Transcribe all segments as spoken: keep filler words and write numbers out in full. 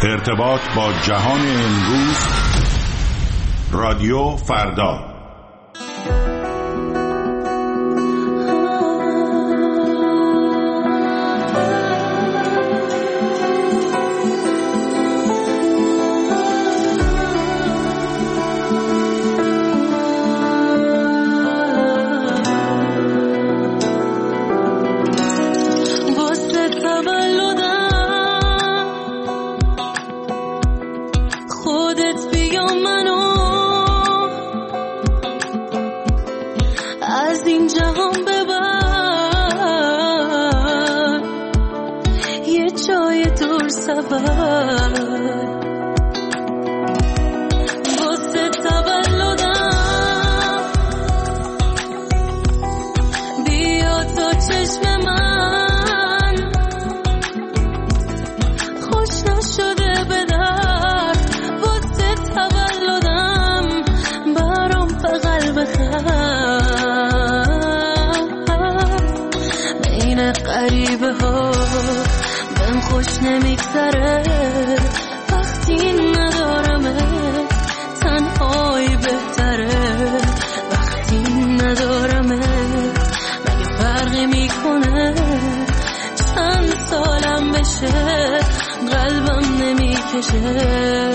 ارتباط با جهان امروز، رادیو فردا. خوش نمیگذره وقتی ندارمه، تنهایی بهتره وقتی ندارمه. مگه فرقی میکنه چند سالم بشه، قلبم نمیکشه.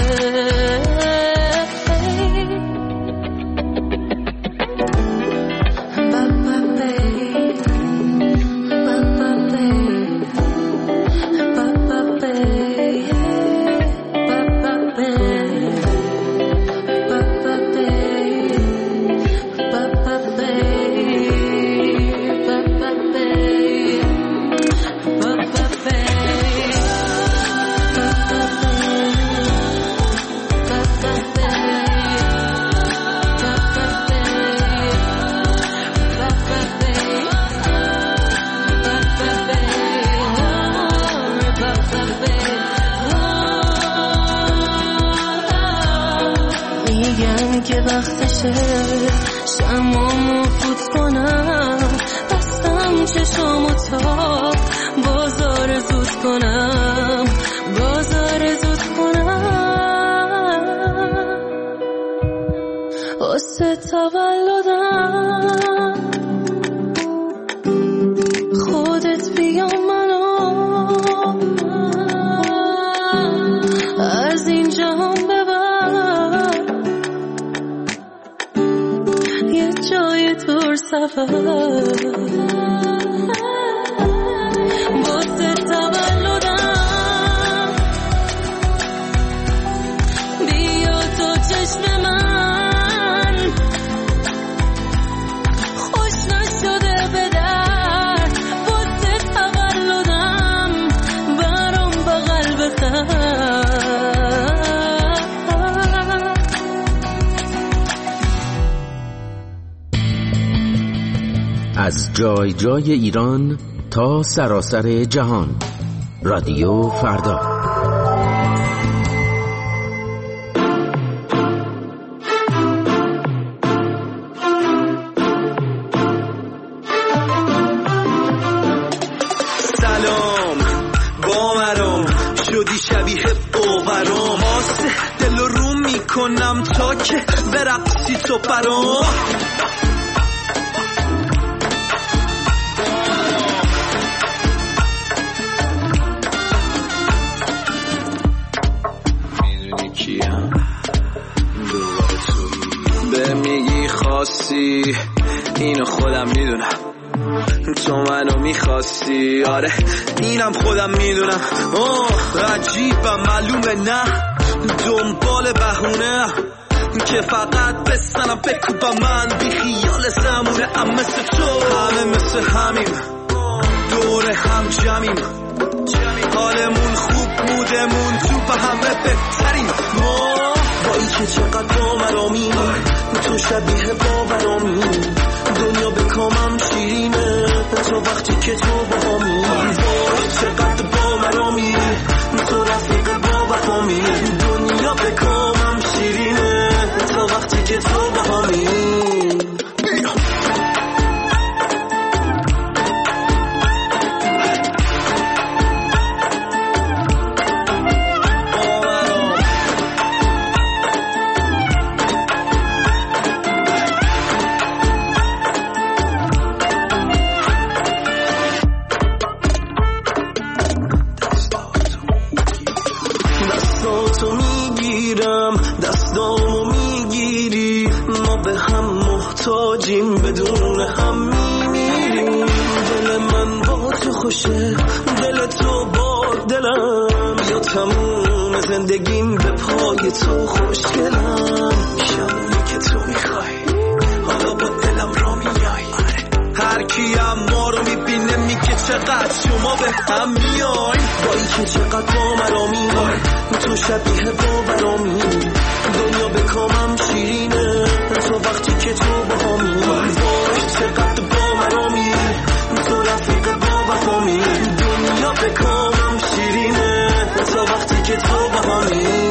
شمامو فوت کنم، بستم چشامو تا بازار زود کنم، بازار زود کنم. واسه تولدم خودت بیا منو از این جهان ببر، یه جای دور سفر. واسه تولدم بیا تو چشم من، خوش نشده به در. واسه تولدم برام بغل بخر. از جای جای ایران تا سراسر جهان، رادیو فردا. سلام باورم شدی شبیه باورم، آسه دل رو میکنم تا که برقصی تو برام. به میگی خواستی اینو خودم میدونم، تو منو میخواستی، آره اینم خودم میدونم. اوه عجیبم معلومه نه دنبال بهونه که فقط بستنم بکوبم من بی خیال زمونه. ام مثل تو همه مثل همیم، دور هم جمعیم، حالمون خوب بودمون تو به همه بهتریم. ما بایی که چقدر باورامی تو شبیه باورامی، دنیا به کامم شیرینه تو وقتی که تو باهامی. وای چقدر باورامی تو رفیق باورامی، دنیا به کامم شیرینه تو وقتی که تو باهامی. به هم محتاجیم، بدون هم میمیریم. دل من با تو خوشه، دل تو با دلم، یا تموم زندگیم به پای تو خوشگلم. شمونی که تو میخوای حالا با دلم را میای. هر کی ما رو میبینه میگه چقدر شما به هم میای. بایی که چقدر با مرا میای، تو شبیه با برامی. دنیا به کامم شیرینه تو وقتی که تو با همی. وای چقدر با مرا می، تو رفیق با وفامی. دنیا به کامم شیرینه تو وقتی که تو با همی.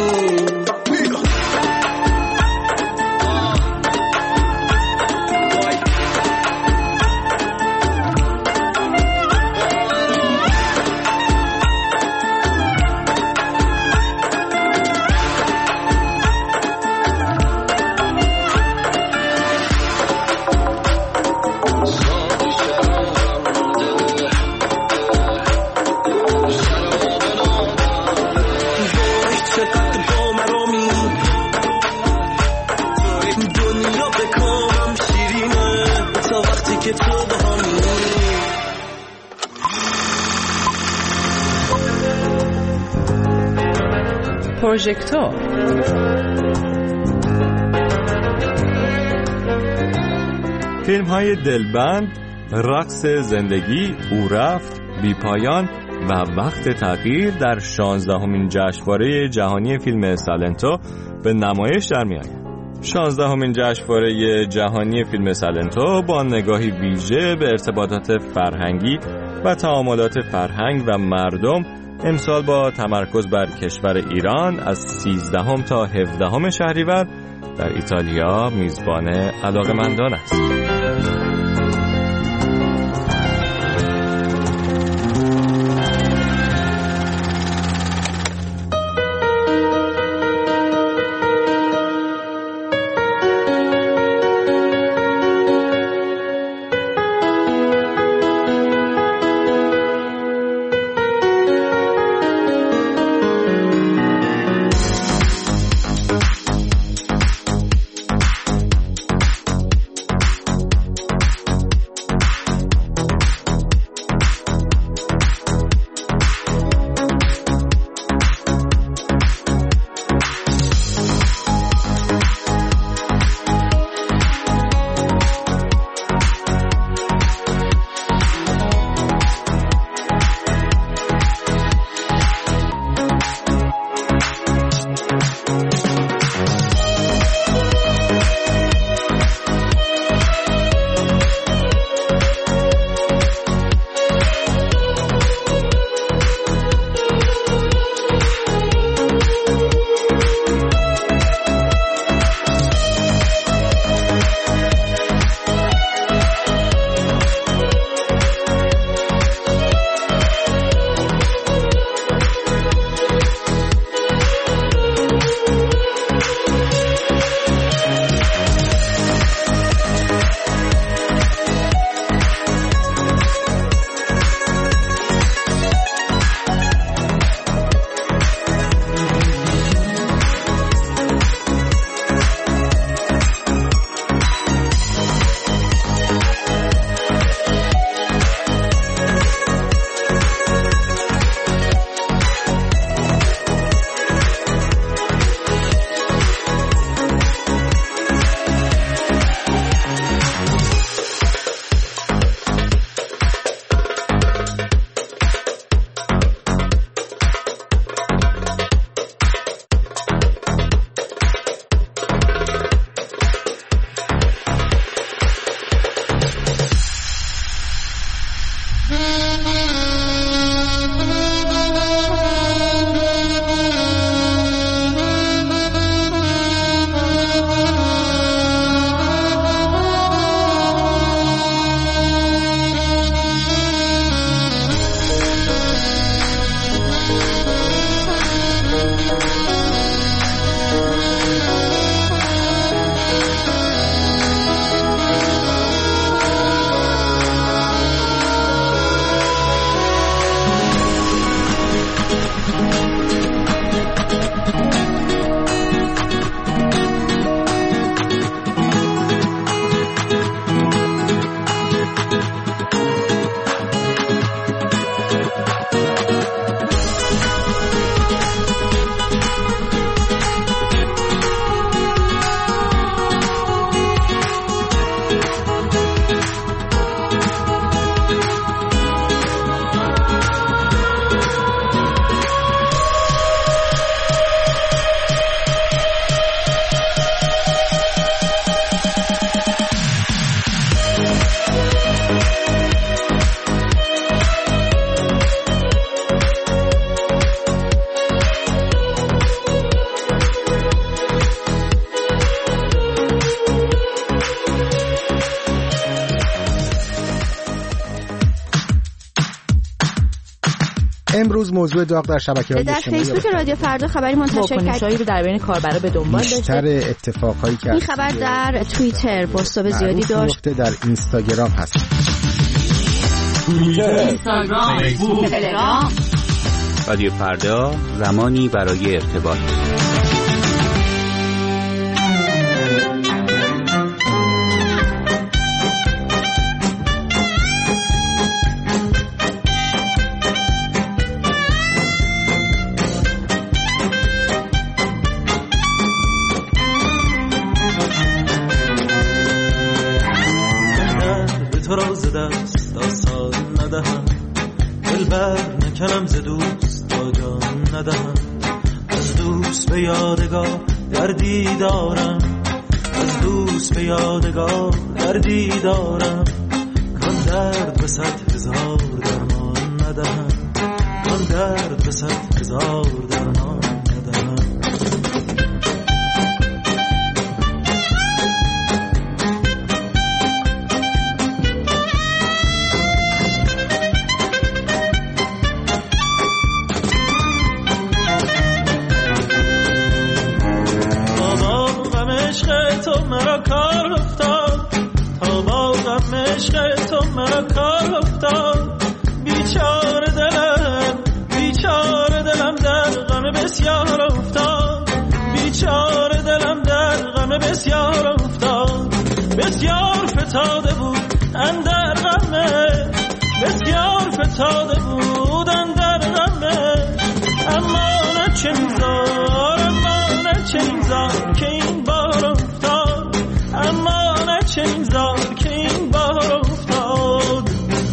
پروژکتور فیلم های دلبند، رقص زندگی، او رفت، بی پایان و وقت تغییر در شانزدهمین جشنواره جهانی فیلم سالنتو به نمایش در می‌آید. شانزدهمین جشنواره جهانی فیلم سالنتو با نگاهی ویژه به ارتباطات فرهنگی و تعاملات فرهنگ و مردم امسال با تمرکز بر کشور ایران از سیزدهم تا هفدهم شهریور در ایتالیا میزبان علاقه‌مندان است. امروز موضوع داغ در شبکه‌های در اجتماعی فیسبوک رادیو فردا خبری منتشر کرد رو در بین کاربرا به دنبال داشته. بیشتر اتفاقایی که این خبر در توییتر پست‌های زیادی داشت. در اینستاگرام هست. توییتر، اینستاگرام، فیسبوک، تلگرام. رادیو فردا، زمانی برای ارتباط. نکنم ز دوست تا جان ندهم، از دوست به یادگار دردی دارم، از دوست به یادگار دردی دارم، کان درد به صد هزار درمان ندهم، کان درد به صد هزار درمان ندهم. تو مرا کار افتاد، تا با غم عشق تو مرا کار افتاد، بیچاره دلم بیچاره دلم در غم بسیار افتاد، بیچاره دلم در غم بسیار افتاد، بسیار فتاده بود اندر غمه، بسیار فتاده بود اندر غمه، اما نه چه میزار اما نه چه میزار که این بار افتاد، اما نه چه میزار که این بار افتاد.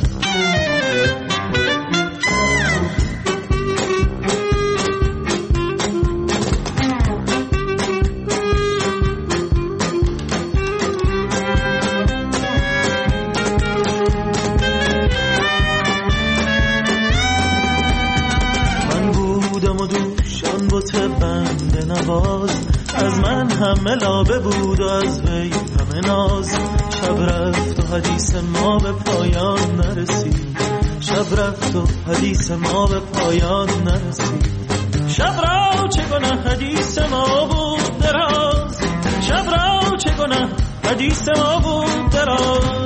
من بودم و دوشان بوت بند نواز، از من همه لابه بود و از وی همه ناز، شب رفت و حدیث ما به پایان نرسید، شب رفت و حدیث ما به پایان نرسید، شب را چه گناه حدیث ما بود دراز، شب را چه گناه حدیث ما بود دراز.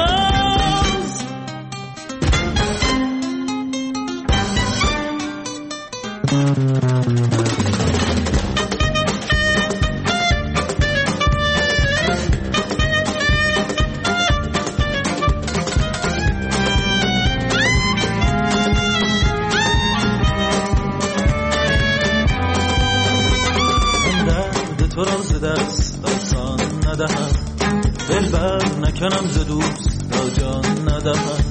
تو را ز دست آسان ندهم، دلبر نکنم ز دوست تا جان ندهم،